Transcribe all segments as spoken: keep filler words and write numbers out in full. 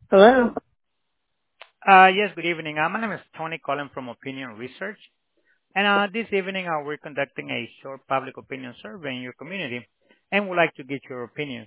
Hello. Uh Yes, good evening. Uh My name is Tony calling from Opinion Research. And uh This evening, uh we're conducting a short public opinion survey in your community and would like to get your opinions.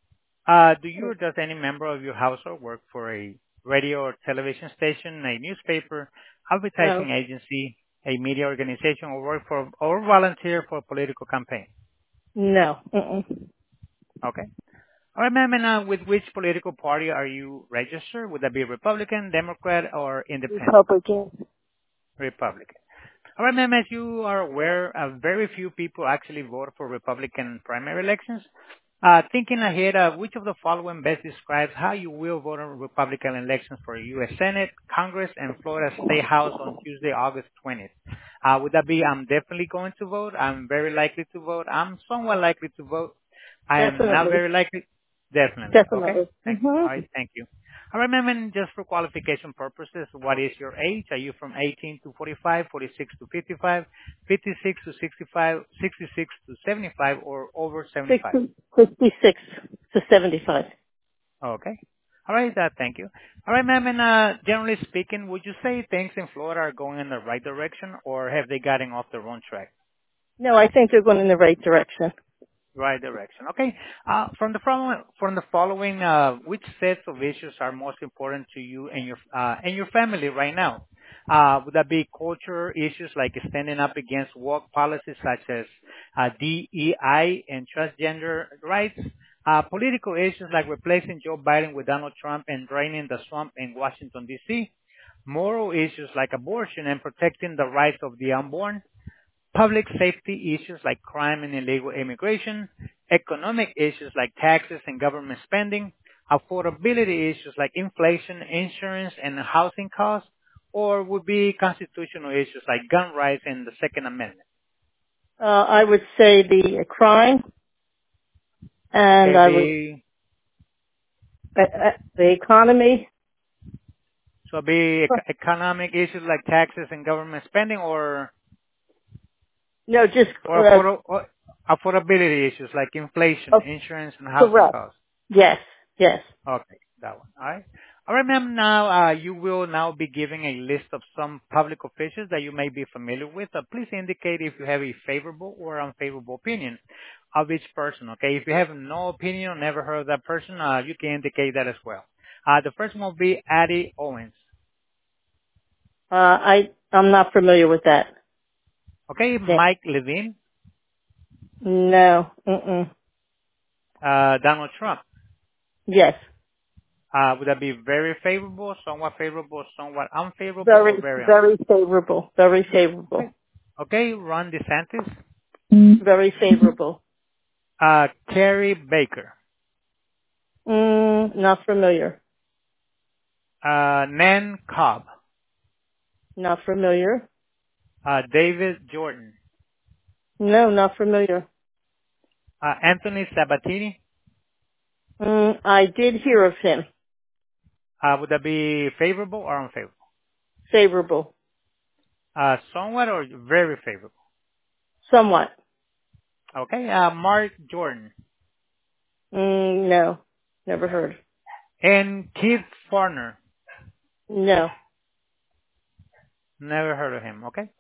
Uh Do you or does any member of your household work for a radio or television station, a newspaper, No. advertising agency, a media organization, or work for or volunteer for a political campaign? No. Mm-mm. Okay. All right, ma'am. And uh, with which political party are you registered? Would that be Republican, Democrat, or Independent? Republican. Republican. All right, ma'am, as you are aware, uh, very few people actually vote for Republican primary elections. Uh, thinking ahead, uh, which of the following best describes how you will vote on Republican elections for U S. Senate, Congress, and Florida State House on Tuesday, August twentieth? Uh, would that be I'm definitely going to vote, I'm very likely to vote, I'm somewhat likely to vote, I am not Definitely. very likely? Definitely. Okay. Definitely. Thank, Mm-hmm. all right. Thank you. All right, ma'am, and just for qualification purposes, what is your age? Are you from eighteen to forty-five, forty-six to fifty-five, fifty-six to sixty-five, sixty-six to seventy-five, or over seventy-five? sixty, sixty-six to seventy-five. Okay. All right, uh, thank you. All right, ma'am, and uh, generally speaking, would you say things in Florida are going in the right direction, or have they gotten off the wrong track? No, I think they're going in the right direction. Right direction. Okay. Uh, from the following, from the following, uh, which sets of issues are most important to you and your uh, and your family right now? Uh, would that be culture issues like standing up against woke policies such as uh, D E I and transgender rights? Uh, political issues like replacing Joe Biden with Donald Trump and draining the swamp in Washington D C. Moral issues like abortion and protecting the rights of the unborn, public safety issues like crime and illegal immigration, economic issues like taxes and government spending, affordability issues like inflation, insurance, and housing costs, or would be constitutional issues like gun rights and the Second Amendment. Uh, I would say the crime, and Okay, I would the uh, uh, the economy. so be ec- economic issues like taxes and government spending, or No, just or, uh, afford- or affordability issues like inflation, uh, insurance, and housing correct. costs. Yes. Yes. Okay, that one. All right. All right, ma'am. Now, uh, you will now be giving a list of some public officials that you may be familiar with. Uh, please indicate if you have a favorable or unfavorable opinion of each person. Okay. If you have no opinion or never heard of that person, uh, you can indicate that as well. Uh, the first one will be Addie Owens. Uh, I I'm not familiar with that. Okay. Yeah. Mike Levine, No. Mm-mm. uh, Donald Trump. Yes. Uh, would that be very favorable, somewhat favorable, somewhat unfavorable, or Very very very unfavorable? favorable. Very Okay. favorable. Okay. Ron DeSantis. Very favorable. Uh, Carrie Baker, Mm, not familiar. uh, Nan Cobb, Not familiar. uh, David Jordan, No, not familiar. uh, Anthony Sabatini. Mm, I did hear of him. Uh, would that be favorable or unfavorable? Favorable. Uh, somewhat or very favorable? Somewhat. Okay. Uh, Mark Jordan Mm, no. Never heard. and Keith Farner. No. Never heard of him. Okay.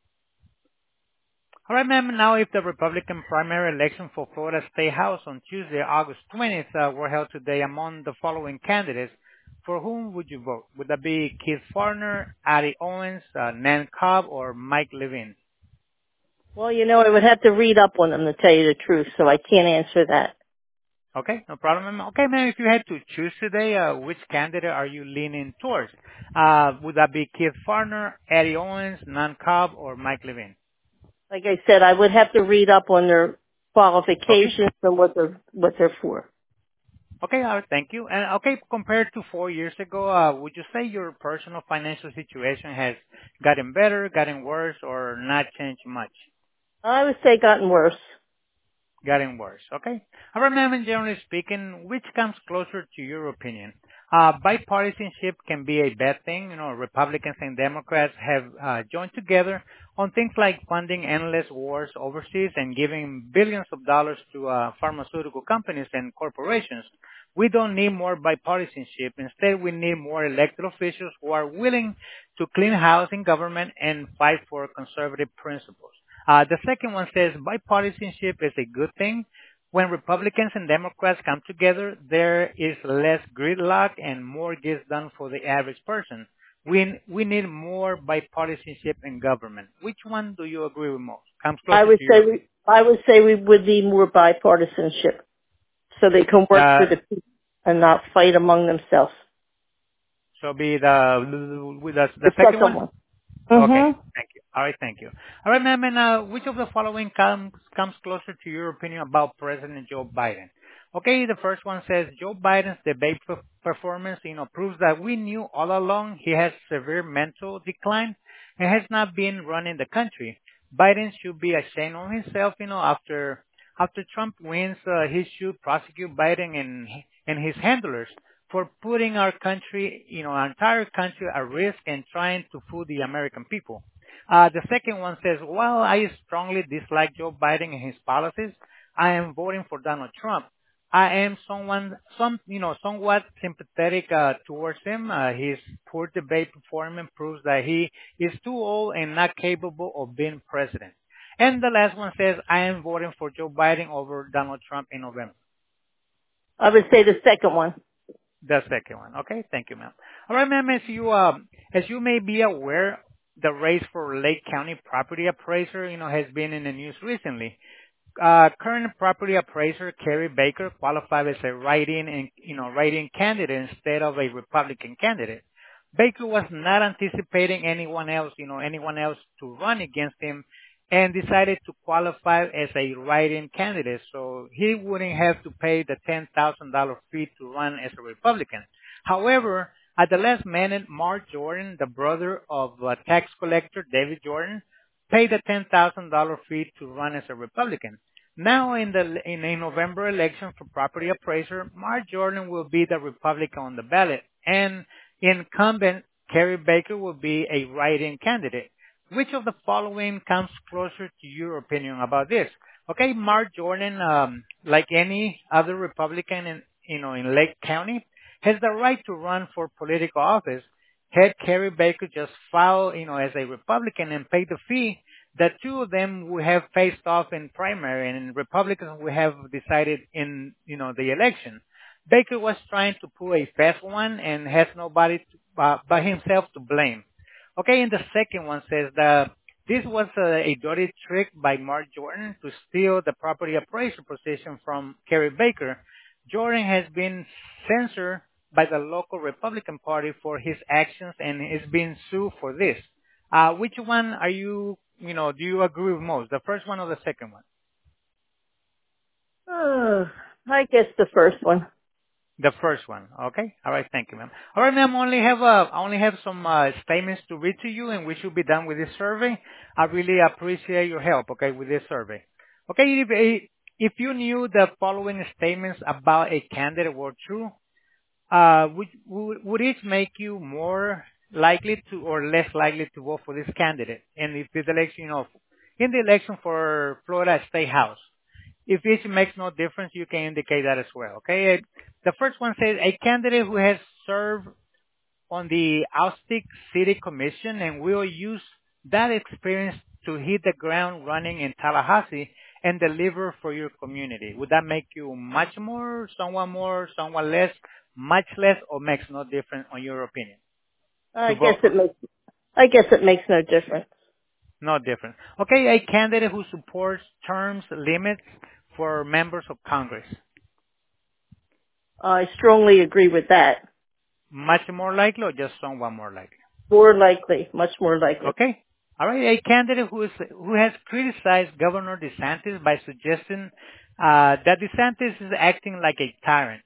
All right, ma'am. Now, if the Republican primary election for Florida State House on Tuesday, August twentieth, uh, were held today among the following candidates, for whom would you vote? Would that be Keith Farner, Addie Owens, uh, Nan Cobb, or Mike Levine? Well, you know, I would have to read up on them to tell you the truth, so I can't answer that. Okay, no problem, ma'am. Okay, ma'am, if you had to choose today, uh, which candidate are you leaning towards? Uh, would that be Keith Farner, Eddie Owens, Nan Cobb, or Mike Levine? Like I said, I would have to read up on their Okay. qualifications and what they're what they're for. Okay, all right, thank you. And okay, compared to four years ago, uh, would you say your personal financial situation has gotten better, gotten worse, or not changed much? I would say gotten worse. Getting worse. Okay. All right, ma'am, and generally speaking, which comes closer to your opinion? Uh, bipartisanship can be a bad thing. You know, Republicans and Democrats have uh, joined together on things like funding endless wars overseas and giving billions of dollars to uh, pharmaceutical companies and corporations. We don't need more bipartisanship. Instead, we need more elected officials who are willing to clean house in government and fight for conservative principles. Uh, the second one says bipartisanship is a good thing. When Republicans and Democrats come together, there is less gridlock and more gets done for the average person. We, we need more bipartisanship in government. Which one do you agree with most? Comes I closer would to say your we, opinion. I would say we would need more bipartisanship so they can work for Uh, the people and not fight among themselves. so be the, with the, the The second second one? one. Okay. Mm-hmm. Thank you. All right. Thank you. All right, ma'am. And uh, which of the following comes comes closer to your opinion about President Joe Biden? Okay. The first one says Joe Biden's debate per- performance, you know, proves that we knew all along he has severe mental decline and has not been running the country. Biden should be ashamed of himself, you know, after after Trump wins, uh, he should prosecute Biden and and his handlers for putting our country, you know, our entire country at risk and trying to fool the American people. Uh, the second one says, while I strongly dislike Joe Biden and his policies, I am voting for Donald Trump. I am someone, some, you know, somewhat sympathetic uh, towards him. Uh, his poor debate performance proves that he is too old and not capable of being president. And the last one says, I am voting for Joe Biden over Donald Trump in November. I would say the second one. The second one. Okay, thank you, ma'am. All right, ma'am, as you, um, as you may be aware, the race for Lake County property appraiser, you know, has been in the news recently. Uh, current property appraiser Kerry Baker qualified as a write-in and, you know, write-in candidate instead of a Republican candidate. Baker was not anticipating anyone else, you know, anyone else to run against him and decided to qualify as a write-in candidate so he wouldn't have to pay the ten thousand dollars fee to run as a Republican. However, at the last minute, Mark Jordan, the brother of uh, tax collector David Jordan, paid the ten thousand dollars fee to run as a Republican. Now in the in a November election for property appraiser, Mark Jordan will be the Republican on the ballot, and incumbent Kerry Baker will be a write-in candidate. Which of the following comes closer to your opinion about this? Okay, Mark Jordan, um, like any other Republican in, you know, in Lake County, has the right to run for political office. Had Kerry Baker just filed, you know, as a Republican and paid the fee, the two of them would have faced off in primary, and Republicans would have decided in, you know, the election. Baker was trying to pull a fast one and has nobody to, uh, but himself to blame. Okay, and the second one says that this was a, a dirty trick by Mark Jordan to steal the property appraiser position from Kerry Baker. Jordan has been censored by the local Republican Party for his actions and is being sued for this. Uh, which one are you, you know, do you agree with most? The first one or the second one? Uh, I guess the first one. The first one. Okay. All right. Thank you, ma'am. All right, ma'am. I only have uh, I only have some uh, statements to read to you, and we should be done with this survey. I really appreciate your help. Okay, with this survey. Okay. If if you knew the following statements about a candidate were true, uh, would would would it make you more likely to or less likely to vote for this candidate? And if the election, you know, in the election for Florida State House. If it makes no difference, you can indicate that as well. Okay. The first one says a candidate who has served on the Austin City Commission and will use that experience to hit the ground running in Tallahassee and deliver for your community. Would that make you much more, somewhat more, somewhat less, much less, or makes no difference on your opinion I to guess vote for? it makes. I guess it makes no difference. No difference. Okay. A candidate who supports terms limits for members of Congress. I strongly agree with that. Much more likely or just somewhat more likely? More likely, much more likely. Okay. All right. A candidate who is who has criticized Governor DeSantis by suggesting uh, that DeSantis is acting like a tyrant.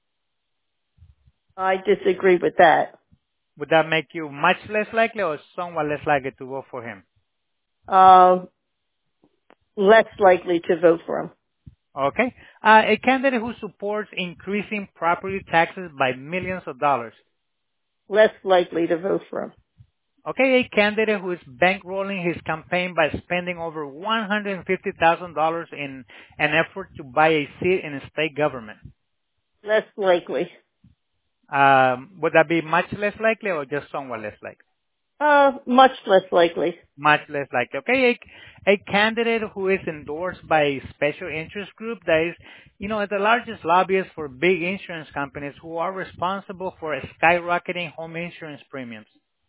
I disagree with that. Would that make you much less likely or somewhat less likely to vote for him? Uh, less likely to vote for him. Okay. Uh, a candidate who supports increasing property taxes by millions of dollars. Less likely to vote for him. Okay, a candidate who is bankrolling his campaign by spending over one hundred fifty thousand dollars in an effort to buy a seat in a state government. Less likely. Um, would that be much less likely or just somewhat less likely? Uh, much less likely. Much less likely. Okay, a, a candidate who is endorsed by a special interest group that is, you know, the largest lobbyist for big insurance companies who are responsible for skyrocketing home insurance premiums.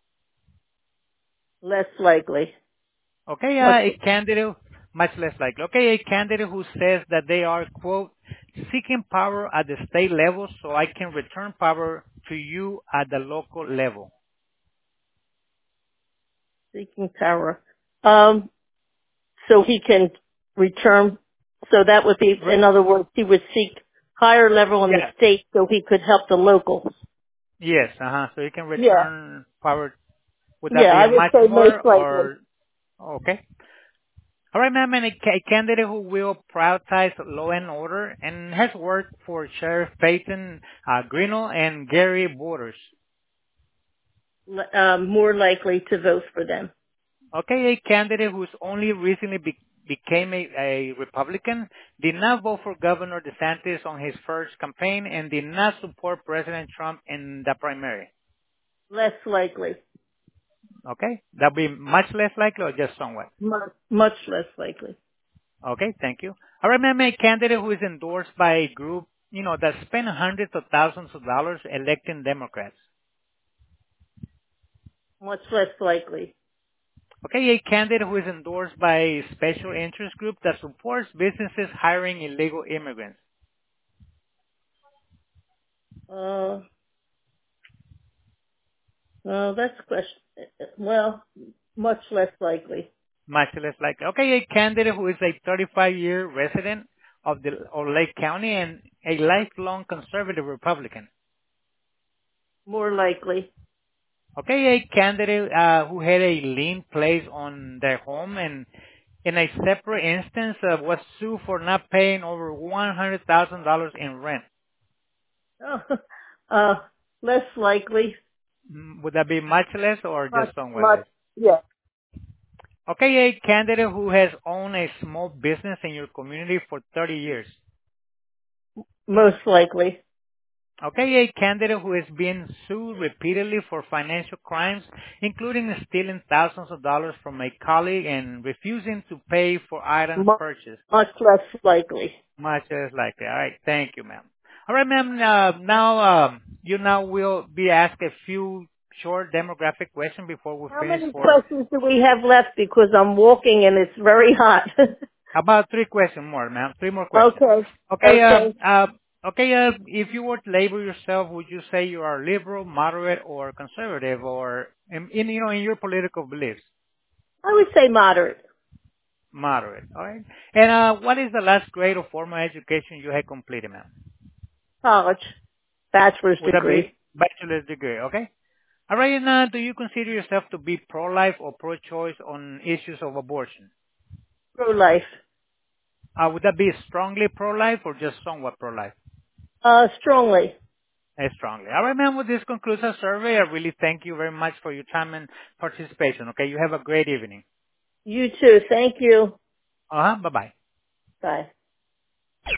Less likely. Okay, Much. uh, a candidate, much less likely. Okay, a candidate who says that they are, quote, seeking power at the state level so I can return power to you at the local level. Seeking power. Um, so he can return. So that would be, Right? in other words, he would seek higher level in the Yeah. state so he could help the locals. Yes, uh-huh. So you can Yeah. return power. Would that Yeah, be I a would much say most more likely. or, okay. All right, ma'am, and a, ca- a candidate who will prioritize law and order and has worked for Sheriff Peyton uh, Grinnell and Gary Borders. L- Um, more likely to vote for them. Okay, a candidate who's only recently be, became a, a Republican, did not vote for Governor DeSantis on his first campaign, and did not support President Trump in the primary. Less likely. Okay, that'll be much less likely or just somewhat. Much, much less likely. Okay, thank you. All right, ma'am, a candidate who is endorsed by a group, you know, that spend hundreds of thousands of dollars electing Democrats. Much less likely. Okay, a candidate who is endorsed by a special interest group that supports businesses hiring illegal immigrants. Uh, well, that's a question. Well, much less likely. Much less likely. Okay, a candidate who is a thirty-five year resident of the of Lake County and a lifelong conservative Republican. More likely. Okay, a candidate uh, who had a lien placed on their home and in a separate instance uh, was sued for not paying over one hundred thousand dollars in rent. Oh, uh, less likely. Mm, would that be much less or Much, just somewhat much, less? yeah. Okay, a candidate who has owned a small business in your community for thirty years. Most likely. Okay, a candidate who is being sued repeatedly for financial crimes, including stealing thousands of dollars from a colleague and refusing to pay for items Much, purchased. much less likely. Much less likely. All right, thank you, ma'am. All right, ma'am. Uh, now, um, you now will be asked a few short demographic questions before we How finish many for questions do we have left? Because I'm walking and it's very hot. about three questions more, ma'am. Three more questions. Okay. Okay. Uh, Okay. uh, okay. Uh, if you were to label yourself, would you say you are liberal, moderate, or conservative, or in, in you know in your political beliefs? I would say moderate. Moderate. All right. And uh, what is the last grade of formal education you had completed, ma'am? College. Bachelor's Would that be degree. bachelor's degree? Okay. All right. And uh, do you consider yourself to be pro-life or pro-choice on issues of abortion? Pro-life. Uh, would that be strongly pro-life or just somewhat pro-life? Uh, strongly. Uh, Strongly. All right, ma'am. Well, this concludes our survey. I really thank you very much for your time and participation. Okay. You have a great evening. You too. Thank you. Uh huh. Bye bye. Bye.